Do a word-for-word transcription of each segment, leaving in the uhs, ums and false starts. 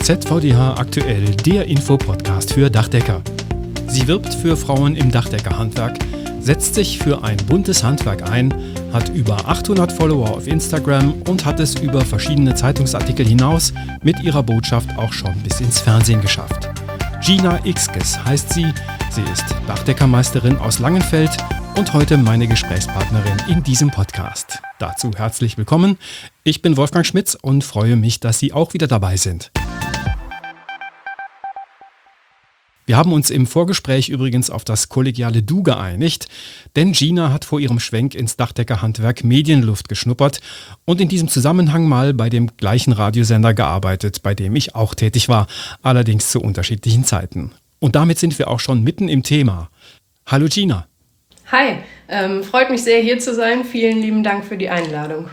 Z V D H aktuell, der Infopodcast für Dachdecker. Sie wirbt für Frauen im Dachdeckerhandwerk, setzt sich für ein buntes Handwerk ein, hat über achthundert Follower auf Instagram und hat es über verschiedene Zeitungsartikel hinaus mit ihrer Botschaft auch schon bis ins Fernsehen geschafft. Gina Ixkes heißt sie, sie ist Dachdeckermeisterin aus Langenfeld und heute meine Gesprächspartnerin in diesem Podcast. Dazu herzlich willkommen. Ich bin Wolfgang Schmitz und freue mich, dass Sie auch wieder dabei sind. Wir haben uns im Vorgespräch übrigens auf das kollegiale Du geeinigt, denn Gina hat vor ihrem Schwenk ins Dachdeckerhandwerk Medienluft geschnuppert und in diesem Zusammenhang mal bei dem gleichen Radiosender gearbeitet, bei dem ich auch tätig war, allerdings zu unterschiedlichen Zeiten. Und damit sind wir auch schon mitten im Thema. Hallo Gina. Hi, ähm, freut mich sehr, hier zu sein. Vielen lieben Dank für die Einladung.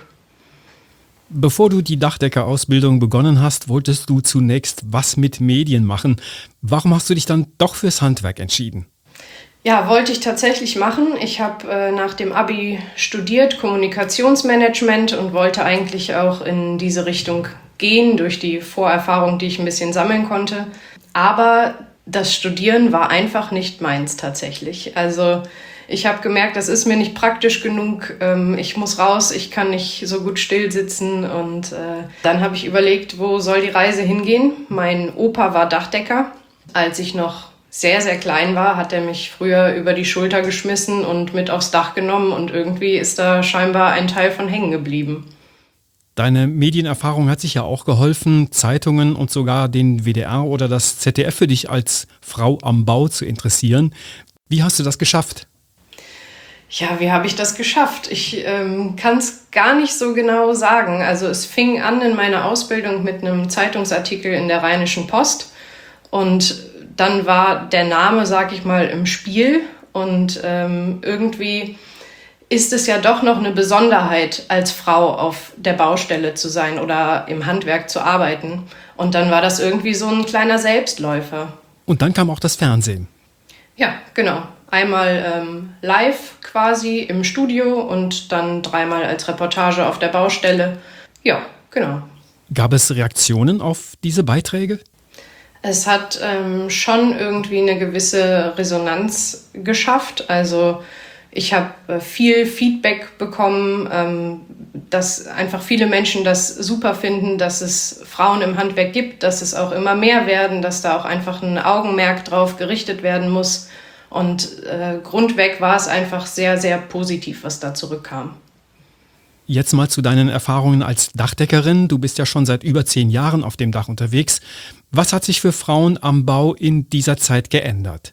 Bevor du die Dachdeckerausbildung begonnen hast, wolltest du zunächst was mit Medien machen. Warum hast du dich dann doch fürs Handwerk entschieden? Ja, wollte ich tatsächlich machen. Ich habe äh, nach dem Abi studiert, Kommunikationsmanagement, und wollte eigentlich auch in diese Richtung gehen, durch die Vorerfahrung, die ich ein bisschen sammeln konnte. Aber das Studieren war einfach nicht meins tatsächlich. Also ich habe gemerkt, das ist mir nicht praktisch genug. Ich muss raus, ich kann nicht so gut still sitzen. Und äh, dann habe ich überlegt, wo soll die Reise hingehen? Mein Opa war Dachdecker. Als ich noch sehr, sehr klein war, hat er mich früher über die Schulter geschmissen und mit aufs Dach genommen. Und irgendwie ist da scheinbar ein Teil von hängen geblieben. Deine Medienerfahrung hat sich ja auch geholfen, Zeitungen und sogar den W D R oder das Z D F für dich als Frau am Bau zu interessieren. Wie hast du das geschafft? Ja, wie habe ich das geschafft? Ich ähm, kann es gar nicht so genau sagen. Also es fing an in meiner Ausbildung mit einem Zeitungsartikel in der Rheinischen Post und dann war der Name, sag ich mal, im Spiel und ähm, irgendwie ist es ja doch noch eine Besonderheit, als Frau auf der Baustelle zu sein oder im Handwerk zu arbeiten. Und dann war das irgendwie so ein kleiner Selbstläufer. Und dann kam auch das Fernsehen. Ja, genau. Einmal ähm, live quasi im Studio und dann dreimal als Reportage auf der Baustelle. Ja, genau. Gab es Reaktionen auf diese Beiträge? Es hat ähm, schon irgendwie eine gewisse Resonanz geschafft. Also ich habe äh, viel Feedback bekommen, ähm, dass einfach viele Menschen das super finden, dass es Frauen im Handwerk gibt, dass es auch immer mehr werden, dass da auch einfach ein Augenmerk drauf gerichtet werden muss. Und äh, grundweg war es einfach sehr, sehr positiv, was da zurückkam. Jetzt mal zu deinen Erfahrungen als Dachdeckerin. Du bist ja schon seit über zehn Jahren auf dem Dach unterwegs. Was hat sich für Frauen am Bau in dieser Zeit geändert?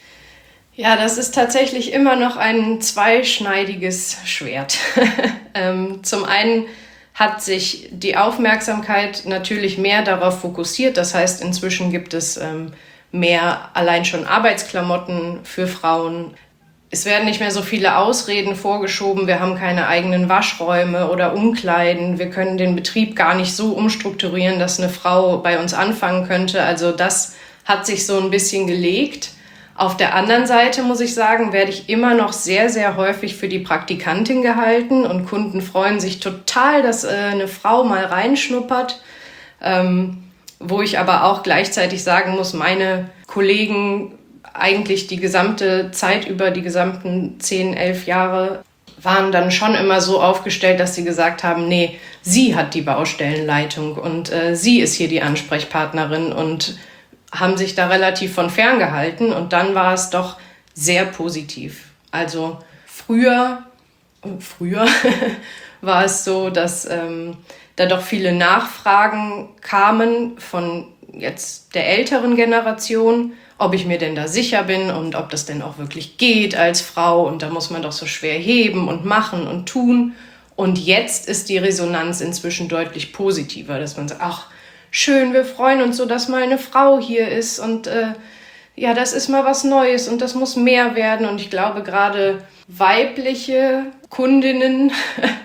Ja, das ist tatsächlich immer noch ein zweischneidiges Schwert. ähm, zum einen hat sich die Aufmerksamkeit natürlich mehr darauf fokussiert. Das heißt, inzwischen gibt es ähm, mehr allein schon Arbeitsklamotten für Frauen. Es werden nicht mehr so viele Ausreden vorgeschoben. Wir haben keine eigenen Waschräume oder Umkleiden. Wir können den Betrieb gar nicht so umstrukturieren, dass eine Frau bei uns anfangen könnte. Also das hat sich so ein bisschen gelegt. Auf der anderen Seite muss ich sagen, werde ich immer noch sehr, sehr häufig für die Praktikantin gehalten und Kunden freuen sich total, dass äh, eine Frau mal reinschnuppert. Ähm, wo ich aber auch gleichzeitig sagen muss, meine Kollegen eigentlich die gesamte Zeit über, die gesamten zehn, elf Jahre, waren dann schon immer so aufgestellt, dass sie gesagt haben, nee, sie hat die Baustellenleitung und äh, sie ist hier die Ansprechpartnerin und haben sich da relativ von fern gehalten. Und dann war es doch sehr positiv. Also früher, früher war es so, dass ähm, da doch viele Nachfragen kamen von jetzt der älteren Generation, ob ich mir denn da sicher bin und ob das denn auch wirklich geht als Frau. Und da muss man doch so schwer heben und machen und tun. Und jetzt ist die Resonanz inzwischen deutlich positiver, dass man sagt, ach, schön, wir freuen uns so, dass mal eine Frau hier ist. Und äh, ja, das ist mal was Neues und das muss mehr werden. Und ich glaube, gerade weibliche Kundinnen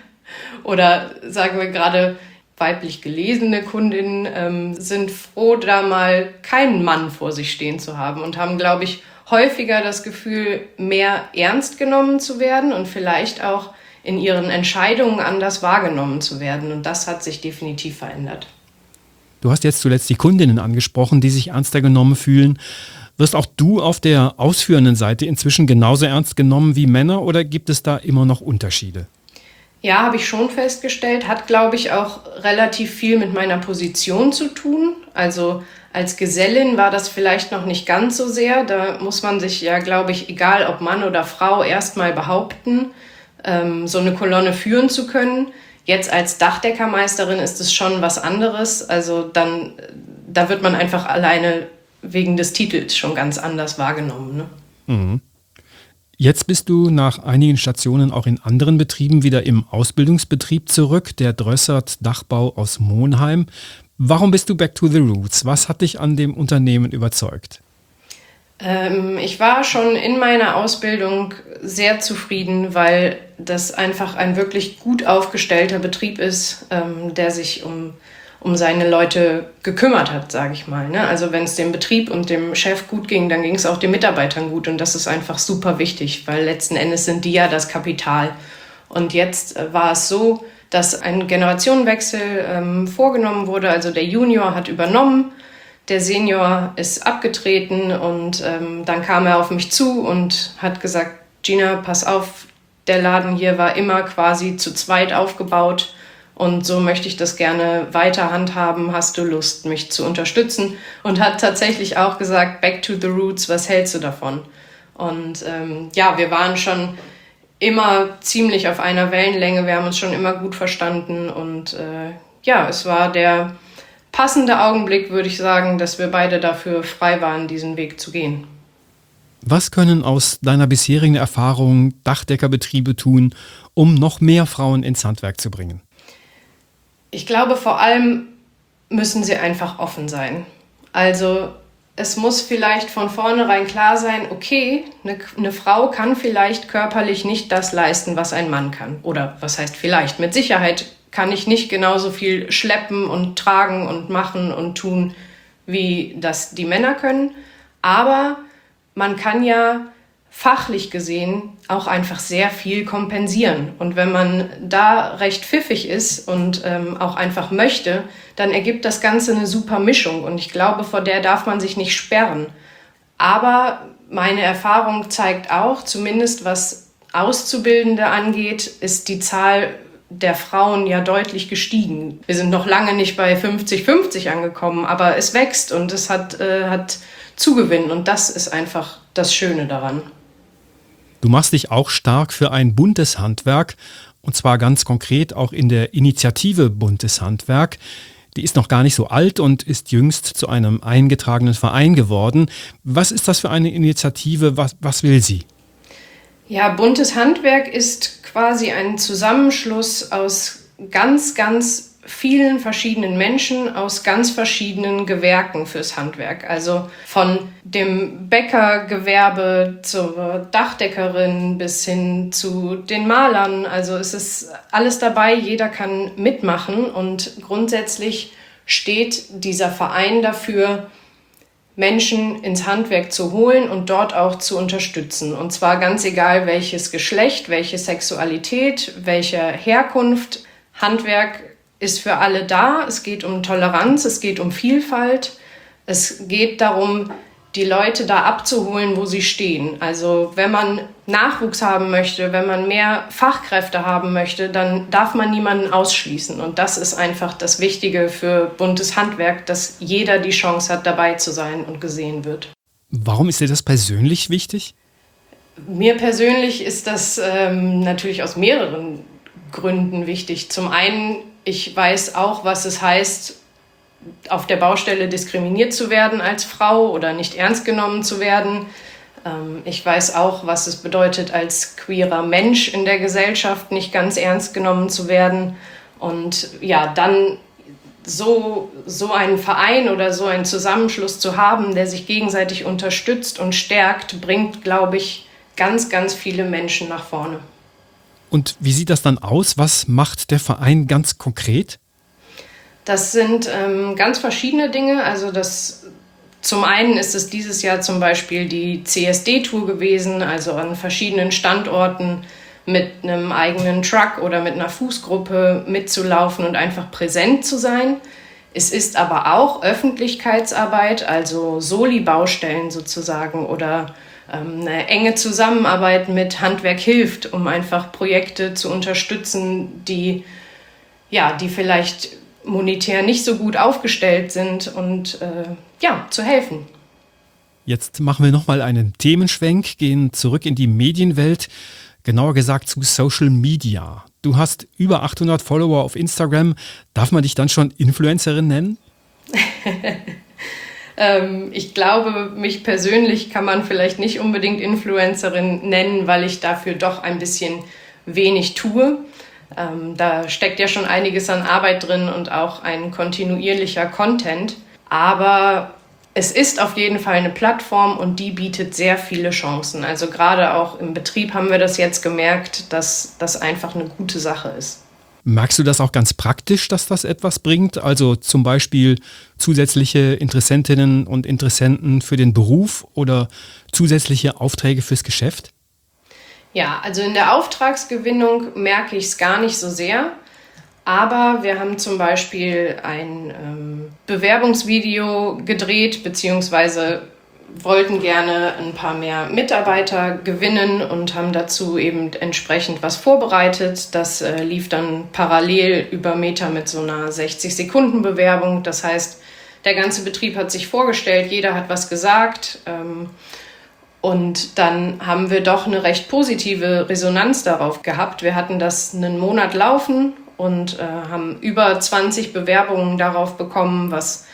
oder sagen wir gerade weiblich gelesene Kundinnen ähm, sind froh, da mal keinen Mann vor sich stehen zu haben und haben, glaube ich, häufiger das Gefühl, mehr ernst genommen zu werden und vielleicht auch in ihren Entscheidungen anders wahrgenommen zu werden. Und das hat sich definitiv verändert. Du hast jetzt zuletzt die Kundinnen angesprochen, die sich ernster genommen fühlen. Wirst auch du auf der ausführenden Seite inzwischen genauso ernst genommen wie Männer oder gibt es da immer noch Unterschiede? Ja, habe ich schon festgestellt. Hat, glaube ich, auch relativ viel mit meiner Position zu tun. Also als Gesellin war das vielleicht noch nicht ganz so sehr. Da muss man sich ja, glaube ich, egal ob Mann oder Frau, erstmal behaupten, ähm, so eine Kolonne führen zu können. Jetzt als Dachdeckermeisterin ist es schon was anderes. Also dann, da wird man einfach alleine wegen des Titels schon ganz anders wahrgenommen. Ne? Mhm. Jetzt bist du nach einigen Stationen auch in anderen Betrieben wieder im Ausbildungsbetrieb zurück, der Drössert Dachbau aus Monheim. Warum bist du back to the roots? Was hat dich an dem Unternehmen überzeugt? Ähm, ich war schon in meiner Ausbildung sehr zufrieden, weil das einfach ein wirklich gut aufgestellter Betrieb ist, ähm, der sich um um seine Leute gekümmert hat, sage ich mal. Ne? Also wenn es dem Betrieb und dem Chef gut ging, dann ging es auch den Mitarbeitern gut und das ist einfach super wichtig, weil letzten Endes sind die ja das Kapital. Und jetzt äh, war es so, dass ein Generationenwechsel ähm, vorgenommen wurde, also der Junior hat übernommen, der Senior ist abgetreten und ähm, dann kam er auf mich zu und hat gesagt, Gina, pass auf, der Laden hier war immer quasi zu zweit aufgebaut. Und so möchte ich das gerne weiter handhaben. Hast du Lust, mich zu unterstützen? Und hat tatsächlich auch gesagt, back to the roots, was hältst du davon? Und ähm, ja, wir waren schon immer ziemlich auf einer Wellenlänge. Wir haben uns schon immer gut verstanden. Und äh, ja, es war der passende Augenblick, würde ich sagen, dass wir beide dafür frei waren, diesen Weg zu gehen. Was können aus deiner bisherigen Erfahrung Dachdeckerbetriebe tun, um noch mehr Frauen ins Handwerk zu bringen? Ich glaube, vor allem müssen sie einfach offen sein. Also es muss vielleicht von vornherein klar sein, okay, eine, eine Frau kann vielleicht körperlich nicht das leisten, was ein Mann kann. Oder was heißt vielleicht? Mit Sicherheit kann ich nicht genauso viel schleppen und tragen und machen und tun, wie das die Männer können. Aber man kann ja fachlich gesehen auch einfach sehr viel kompensieren. Und wenn man da recht pfiffig ist und ähm, auch einfach möchte, dann ergibt das Ganze eine super Mischung. Und ich glaube, vor der darf man sich nicht sperren. Aber meine Erfahrung zeigt auch, zumindest was Auszubildende angeht, ist die Zahl der Frauen ja deutlich gestiegen. Wir sind noch lange nicht bei fünfzig fünfzig angekommen, aber es wächst und es hat, äh, hat Zugewinn. Und das ist einfach das Schöne daran. Du machst dich auch stark für ein buntes Handwerk und zwar ganz konkret auch in der Initiative Buntes Handwerk. Die ist noch gar nicht so alt und ist jüngst zu einem eingetragenen Verein geworden. Was ist das für eine Initiative? Was, was will sie? Ja, Buntes Handwerk ist quasi ein Zusammenschluss aus ganz, ganz vielen verschiedenen Menschen aus ganz verschiedenen Gewerken fürs Handwerk. Also von dem Bäckergewerbe zur Dachdeckerin bis hin zu den Malern. Also es ist alles dabei, jeder kann mitmachen und grundsätzlich steht dieser Verein dafür, Menschen ins Handwerk zu holen und dort auch zu unterstützen. Und zwar ganz egal, welches Geschlecht, welche Sexualität, welche Herkunft. Handwerk ist für alle da. Es geht um Toleranz, es geht um Vielfalt. Es geht darum, die Leute da abzuholen, wo sie stehen. Also wenn man Nachwuchs haben möchte, wenn man mehr Fachkräfte haben möchte, dann darf man niemanden ausschließen. Und das ist einfach das Wichtige für Buntes Handwerk, dass jeder die Chance hat, dabei zu sein und gesehen wird. Warum ist dir das persönlich wichtig? Mir persönlich ist das ähm, natürlich aus mehreren Gründen wichtig. Zum einen, ich weiß auch, was es heißt, auf der Baustelle diskriminiert zu werden als Frau oder nicht ernst genommen zu werden. Ähm, ich weiß auch, was es bedeutet, als queerer Mensch in der Gesellschaft nicht ganz ernst genommen zu werden. Und ja, dann so, so einen Verein oder so einen Zusammenschluss zu haben, der sich gegenseitig unterstützt und stärkt, bringt, glaube ich, ganz, ganz viele Menschen nach vorne. Und wie sieht das dann aus? Was macht der Verein ganz konkret? Das sind ähm, ganz verschiedene Dinge. Also das, zum einen ist es dieses Jahr zum Beispiel die C S D-Tour gewesen, also an verschiedenen Standorten mit einem eigenen Truck oder mit einer Fußgruppe mitzulaufen und einfach präsent zu sein. Es ist aber auch Öffentlichkeitsarbeit, also Soli-Baustellen sozusagen oder ähm, eine enge Zusammenarbeit mit Handwerk hilft, um einfach Projekte zu unterstützen, die, ja, die vielleicht monetär nicht so gut aufgestellt sind und äh, ja, zu helfen. Jetzt machen wir nochmal einen Themenschwenk, gehen zurück in die Medienwelt, genauer gesagt zu Social Media. Du hast über achthundert Follower auf Instagram. Darf man dich dann schon Influencerin nennen? ähm, ich glaube, mich persönlich kann man vielleicht nicht unbedingt Influencerin nennen, weil ich dafür doch ein bisschen wenig tue. Ähm, da steckt ja schon einiges an Arbeit drin und auch ein kontinuierlicher Content. Aber es ist auf jeden Fall eine Plattform und die bietet sehr viele Chancen. Also gerade auch im Betrieb haben wir das jetzt gemerkt, dass das einfach eine gute Sache ist. Merkst du das auch ganz praktisch, dass das etwas bringt? Also zum Beispiel zusätzliche Interessentinnen und Interessenten für den Beruf oder zusätzliche Aufträge fürs Geschäft? Ja, also in der Auftragsgewinnung merke ich es gar nicht so sehr. Aber wir haben zum Beispiel ein ähm, Bewerbungsvideo gedreht, beziehungsweise wollten gerne ein paar mehr Mitarbeiter gewinnen und haben dazu eben entsprechend was vorbereitet. Das äh, lief dann parallel über Meta mit so einer sechzig-Sekunden-Bewerbung. Das heißt, der ganze Betrieb hat sich vorgestellt, jeder hat was gesagt. Ähm, Und dann haben wir doch eine recht positive Resonanz darauf gehabt. Wir hatten das einen Monat laufen und äh, haben über zwanzig Bewerbungen darauf bekommen, was,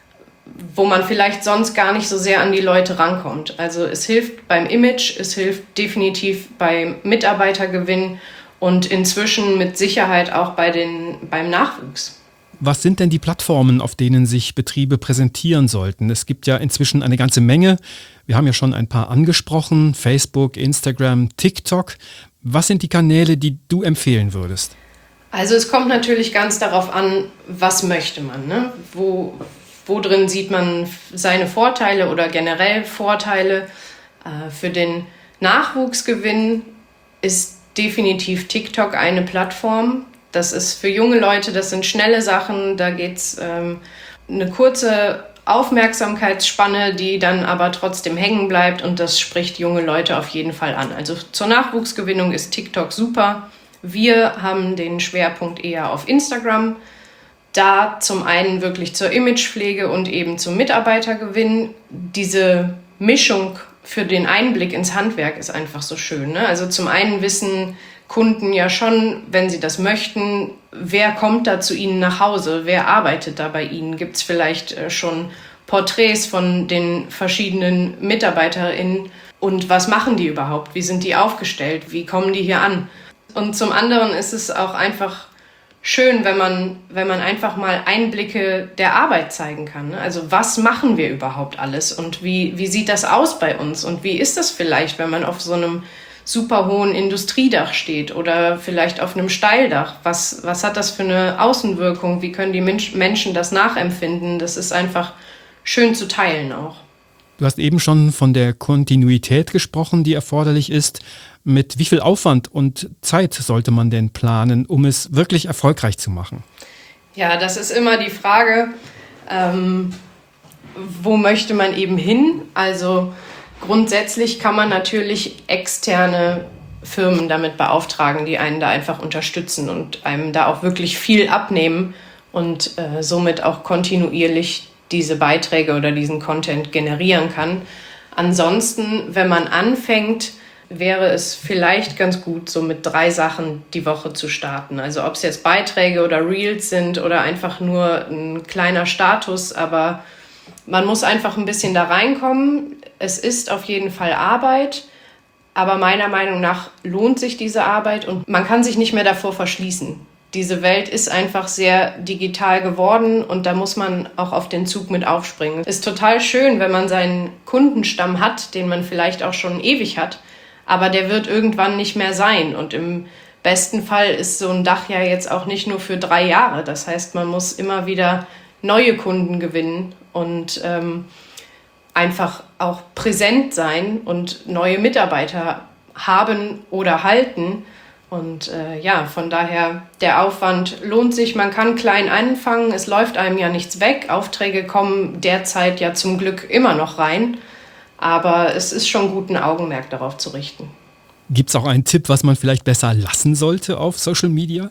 wo man vielleicht sonst gar nicht so sehr an die Leute rankommt. Also es hilft beim Image, es hilft definitiv beim Mitarbeitergewinn und inzwischen mit Sicherheit auch bei den, beim Nachwuchs. Was sind denn die Plattformen, auf denen sich Betriebe präsentieren sollten? Es gibt ja inzwischen eine ganze Menge. Wir haben ja schon ein paar angesprochen, Facebook, Instagram, TikTok. Was sind die Kanäle, die du empfehlen würdest? Also es kommt natürlich ganz darauf an, was möchte man, ne? Wo, wo drin sieht man seine Vorteile oder generell Vorteile. Äh, für den Nachwuchsgewinn ist definitiv TikTok eine Plattform. Das ist für junge Leute, das sind schnelle Sachen, da geht es ähm, eine kurze Aufmerksamkeitsspanne, die dann aber trotzdem hängen bleibt und das spricht junge Leute auf jeden Fall an. Also zur Nachwuchsgewinnung ist TikTok super. Wir haben den Schwerpunkt eher auf Instagram. Da zum einen wirklich zur Imagepflege und eben zum Mitarbeitergewinn. Diese Mischung für den Einblick ins Handwerk ist einfach so schön, ne? Also zum einen wissen Kunden ja schon, wenn sie das möchten, wer kommt da zu ihnen nach Hause, wer arbeitet da bei ihnen, gibt es vielleicht schon Porträts von den verschiedenen MitarbeiterInnen und was machen die überhaupt, wie sind die aufgestellt, wie kommen die hier an? Und zum anderen ist es auch einfach schön, wenn man, wenn man einfach mal Einblicke der Arbeit zeigen kann, ne? Also was machen wir überhaupt alles und wie, wie sieht das aus bei uns und wie ist das vielleicht, wenn man auf so einem super hohen Industriedach steht oder vielleicht auf einem Steildach. Was, was hat das für eine Außenwirkung? Wie können die Mensch, Menschen das nachempfinden? Das ist einfach schön zu teilen auch. Du hast eben schon von der Kontinuität gesprochen, die erforderlich ist. Mit wie viel Aufwand und Zeit sollte man denn planen, um es wirklich erfolgreich zu machen? Ja, das ist immer die Frage, ähm, wo möchte man eben hin? Also grundsätzlich kann man natürlich externe Firmen damit beauftragen, die einen da einfach unterstützen und einem da auch wirklich viel abnehmen und äh, somit auch kontinuierlich diese Beiträge oder diesen Content generieren kann. Ansonsten, wenn man anfängt, wäre es vielleicht ganz gut, so mit drei Sachen die Woche zu starten. Also ob es jetzt Beiträge oder Reels sind oder einfach nur ein kleiner Status, aber man muss einfach ein bisschen da reinkommen. Es ist auf jeden Fall Arbeit, aber meiner Meinung nach lohnt sich diese Arbeit und man kann sich nicht mehr davor verschließen. Diese Welt ist einfach sehr digital geworden und da muss man auch auf den Zug mit aufspringen. Es ist total schön, wenn man seinen Kundenstamm hat, den man vielleicht auch schon ewig hat, aber der wird irgendwann nicht mehr sein und im besten Fall ist so ein Dach ja jetzt auch nicht nur für drei Jahre. Das heißt, man muss immer wieder neue Kunden gewinnen und ähm, einfach auch präsent sein und neue Mitarbeiter haben oder halten. Und äh, ja, von daher, der Aufwand lohnt sich. Man kann klein anfangen, es läuft einem ja nichts weg. Aufträge kommen derzeit ja zum Glück immer noch rein. Aber es ist schon gut, ein Augenmerk darauf zu richten. Gibt es auch einen Tipp, was man vielleicht besser lassen sollte auf Social Media?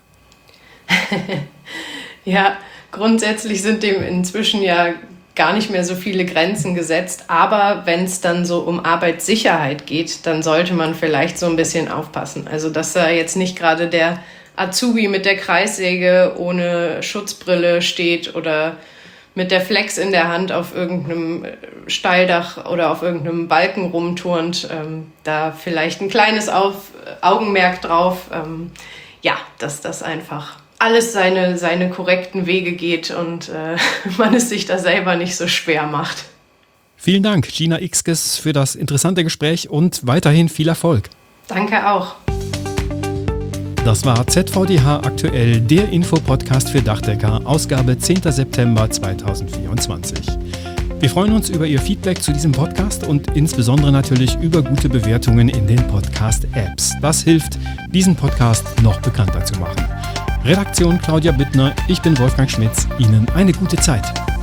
Ja, grundsätzlich sind dem inzwischen ja gar nicht mehr so viele Grenzen gesetzt. Aber wenn es dann so um Arbeitssicherheit geht, dann sollte man vielleicht so ein bisschen aufpassen. Also dass da jetzt nicht gerade der Azubi mit der Kreissäge ohne Schutzbrille steht oder mit der Flex in der Hand auf irgendeinem Steildach oder auf irgendeinem Balken rumturnt. Ähm, da vielleicht ein kleines auf, Augenmerk drauf. Ähm, ja, dass das einfach alles seine, seine korrekten Wege geht und äh, man es sich da selber nicht so schwer macht. Vielen Dank, Gina Ixkes, für das interessante Gespräch und weiterhin viel Erfolg. Danke auch. Das war Z V D H aktuell, der Infopodcast für Dachdecker, Ausgabe zehnten September zweitausendvierundzwanzig. Wir freuen uns über Ihr Feedback zu diesem Podcast und insbesondere natürlich über gute Bewertungen in den Podcast-Apps. Das hilft, diesen Podcast noch bekannter zu machen. Redaktion Claudia Bittner, ich bin Wolfgang Schmitz. Ihnen eine gute Zeit.